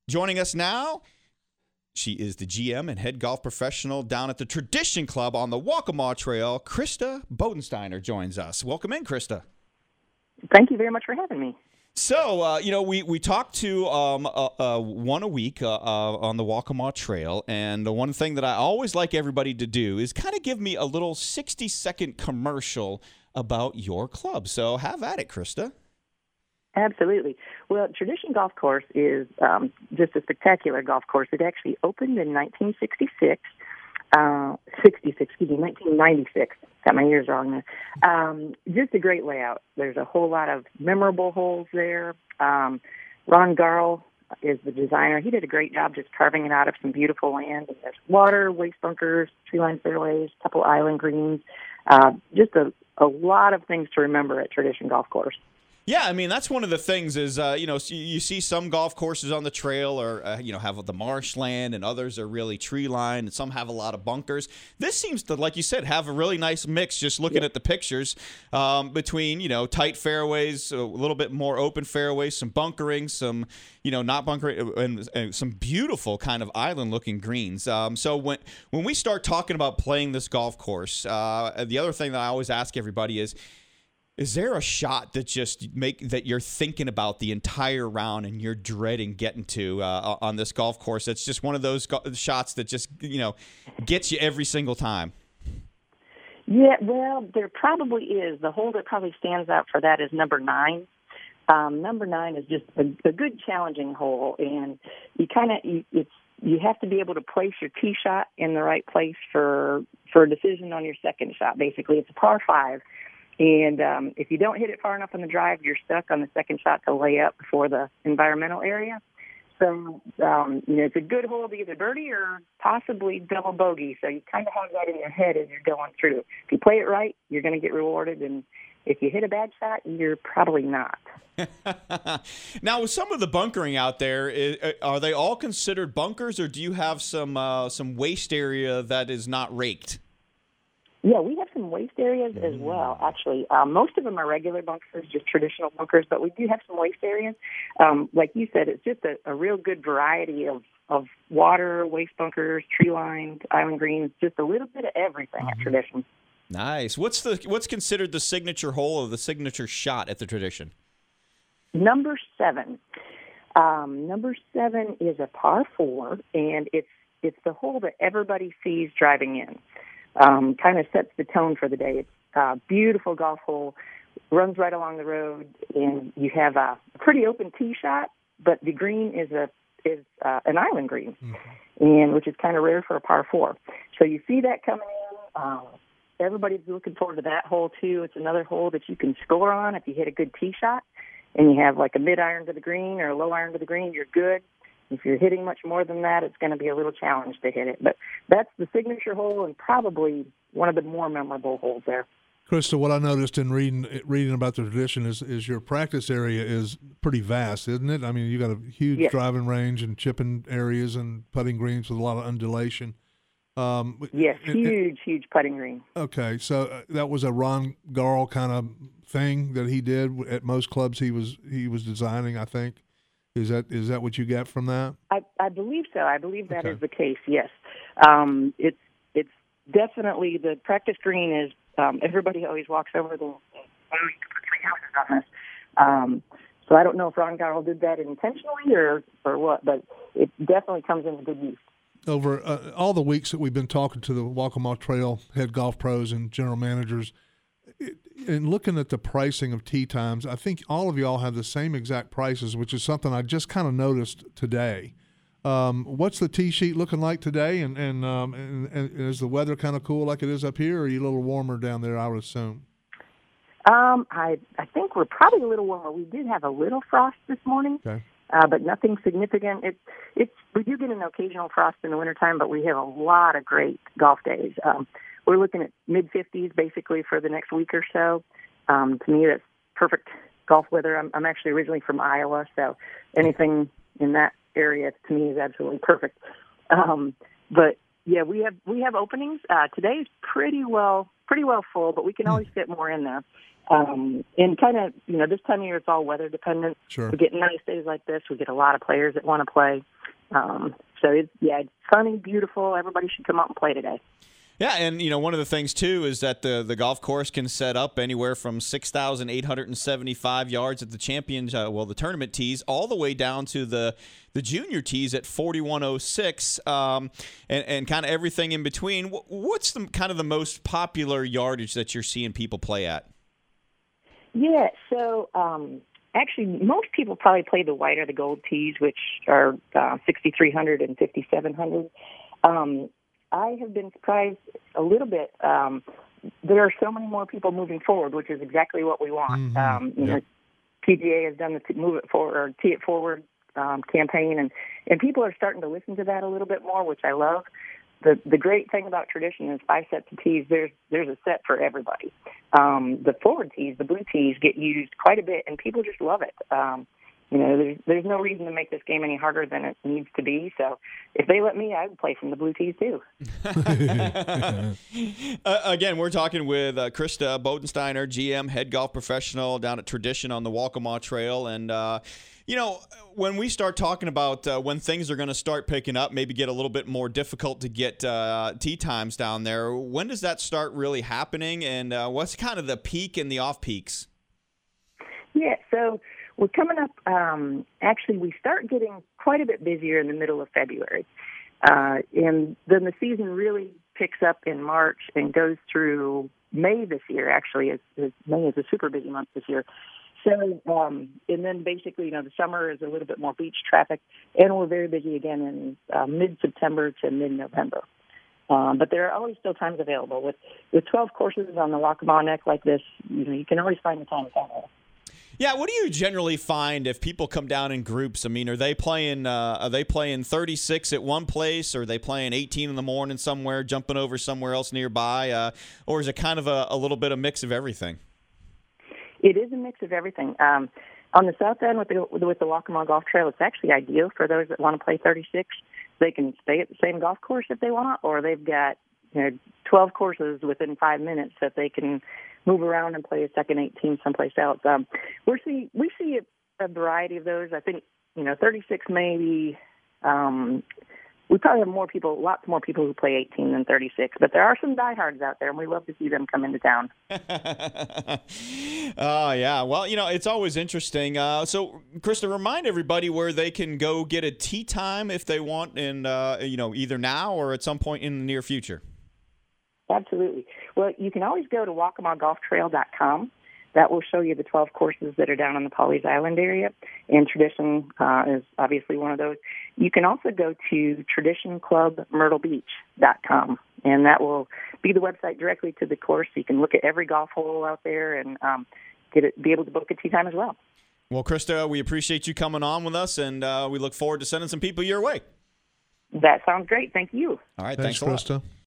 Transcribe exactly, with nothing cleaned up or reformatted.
Joining us now, she is the G M and head golf professional down at the Tradition Club on the Waccamaw Trail. Krista Bodensteiner joins us. Welcome in, Krista. Thank you very much for having me. So, uh, you know, we, we talk to um, uh, uh, one a week uh, uh, on the Waccamaw Trail, and the one thing that I always like everybody to do is kind of give me a little sixty-second commercial about your club. So have at it, Krista. Absolutely. Well, Tradition Golf Course is um, just a spectacular golf course. It actually opened in nineteen sixty-six. Uh, sixty-six, excuse me, nineteen ninety-six. Got my years wrong there. Um, just a great layout. There's a whole lot of memorable holes there. Um, Ron Garl is the designer. He did a great job just carving it out of some beautiful land. And there's water, waste bunkers, tree-lined fairways, a couple island greens. Uh, just a, a lot of things to remember at Tradition Golf Course. Yeah, I mean, that's one of the things is, uh, you know, you see some golf courses on the trail or, uh, you know, have the marshland, and others are really tree-lined, and some have a lot of bunkers. This seems to, like you said, have a really nice mix, just looking yeah. at the pictures, um, between, you know, tight fairways, a little bit more open fairways, some bunkering, some, you know, not bunkering, and, and some beautiful kind of island-looking greens. Um, so when, when we start talking about playing this golf course, uh, the other thing that I always ask everybody is, Is there a shot that just make that you're thinking about the entire round and you're dreading getting to uh, on this golf course? That's just one of those go- shots that just, you know, gets you every single time. Yeah, well, there probably is. The hole that probably stands out for that is number nine. Um, number nine is just a, a good challenging hole, and you kind of you, it's you have to be able to place your tee shot in the right place for for a decision on your second shot. Basically, it's a par five. And um, if you don't hit it far enough on the drive, you're stuck on the second shot to lay up before the environmental area. So, um, you know, it's a good hole to either birdie or possibly double bogey. So you kind of have that in your head as you're going through. If you play it right, you're going to get rewarded. And if you hit a bad shot, you're probably not. Now, with some of the bunkering out there, are they all considered bunkers, or do you have some uh, some waste area that is not raked? Yeah, we have some waste areas as well, actually. Um, most of them are regular bunkers, just traditional bunkers, but we do have some waste areas. Um, like you said, it's just a, a real good variety of, of water, waste bunkers, tree-lined, island greens, just a little bit of everything mm-hmm. at Tradition. Nice. What's the what's considered the signature hole or the signature shot at the Tradition? Number seven. Um, number seven is a par four, and it's it's the hole that everybody sees driving in. Um, kind of sets the tone for the day. It's a beautiful golf hole, runs right along the road, and you have a pretty open tee shot, but the green is a is uh, an island green, mm-hmm. and which is kind of rare for a par four. So you see that coming in. Um, everybody's looking forward to that hole too. It's another hole that you can score on if you hit a good tee shot, and you have like a mid iron to the green or a low iron to the green. You're good. If you're hitting much more than that, it's going to be a little challenge to hit it. But that's the signature hole and probably one of the more memorable holes there. Krista, what I noticed in reading reading about the Tradition is, is your practice area is pretty vast, isn't it? I mean, you got a huge yes. driving range and chipping areas and putting greens with a lot of undulation. Um, yes, and, huge, and, huge putting green. Okay, so uh, that was a Ron Garl kind of thing that he did at most clubs he was he was designing, I think. Is that is that what you get from that? I, I believe so. I believe that okay. is the case. Yes, um, it's it's definitely the practice green is. Um, everybody always walks over the three houses on this. Um, so I don't know if Ron Garl did that intentionally or or what, but it definitely comes into good use. Over uh, all the weeks that we've been talking to the Waccamaw Trail head golf pros and general managers, it, and looking at the pricing of tee times, I think all of y'all have the same exact prices, which is something I just kind of noticed today. Um, what's the tee sheet looking like today, and and, um, and and is the weather kind of cool like it is up here, or are you a little warmer down there, I would assume? Um, I I think we're probably a little warmer. We did have a little frost this morning, okay. uh, but nothing significant. It, it's we do get an occasional frost in the wintertime, but we have a lot of great golf days. Um, we're looking at mid fifties basically for the next week or so. Um, to me, that's perfect golf weather. I'm, I'm actually originally from Iowa, so anything in that area to me is absolutely perfect. Um, but yeah, we have we have openings. Uh, today is pretty well pretty well full, but we can always fit more in there. Um, and kind of, you know, this time of year it's all weather dependent. Sure. We get nice days like this. We get a lot of players that want to play. Um, so it's yeah, it's sunny, beautiful. Everybody should come out and play today. Yeah, and you know one of the things too is that the the golf course can set up anywhere from six thousand eight hundred seventy-five yards at the champions, uh, well, the tournament tees, all the way down to the the junior tees at forty-one oh six, um, and and kind of everything in between. What's the kind of the most popular yardage that you're seeing people play at? Yeah, so um, actually, most people probably play the white or the gold tees, which are uh, sixty-three hundred and fifty-seven hundred. Um, I have been surprised a little bit. Um, there are so many more people moving forward, which is exactly what we want. Mm-hmm. Um, you yep. know, P G A has done the Move It Forward or Tee It Forward um, campaign, and, and people are starting to listen to that a little bit more, which I love. The the great thing about tradition is five sets of tees. There's there's a set for everybody. Um, the forward tees, the blue tees, get used quite a bit, and people just love it. Um, You know, there's, there's no reason to make this game any harder than it needs to be. So if they let me, I would play from the blue tees too. uh, again, we're talking with uh, Krista Bodensteiner, G M, head golf professional down at Tradition on the Waccamaw Trail. And, uh, you know, when we start talking about uh, when things are going to start picking up, maybe get a little bit more difficult to get uh, tee times down there, when does that start really happening? And uh, what's kind of the peak and the off peaks? Yeah, so we're coming up, um, actually, we start getting quite a bit busier in the middle of February. Uh, and then the season really picks up in March and goes through May this year, actually. It's, it's, May is a super busy month this year. So, um, and then basically, you know, the summer is a little bit more beach traffic, and we're very busy again in uh, mid-September to mid-November. Um, but there are always still times available. With, with twelve courses on the Waccamaw Neck like this, you know, you can always find the time to come. Yeah, what do you generally find if people come down in groups? I mean, are they playing uh, are they playing thirty-six at one place, or are they playing eighteen in the morning somewhere, jumping over somewhere else nearby, uh, or is it kind of a, a little bit of mix of everything? It is a mix of everything. Um, on the south end with the with the Waccamaw Golf Trail, it's actually ideal for those that want to play thirty-six. They can stay at the same golf course if they want, or they've got, you know, twelve courses within five minutes that they can move around and play a second eighteen someplace else. Um, we see we see a, a variety of those. I think, you know, thirty-six maybe. Um, we probably have more people, lots more people who play eighteen than thirty-six, but there are some diehards out there, and we love to see them come into town. Oh, yeah. Well, you know, it's always interesting. Uh, so, Krista, remind everybody where they can go get a tee time if they want, and uh, you know, either now or at some point in the near future. Absolutely. Well, you can always go to waccamaw golf trail dot com. That will show you the twelve courses that are down on the Pawleys Island area, and Tradition uh, is obviously one of those. You can also go to tradition club myrtle beach dot com, and that will be the website directly to the course. You can look at every golf hole out there and um, get it, be able to book a tee time as well. Well, Krista, we appreciate you coming on with us, and uh, we look forward to sending some people your way. That sounds great. Thank you. All right, thanks, thanks a lot. Krista.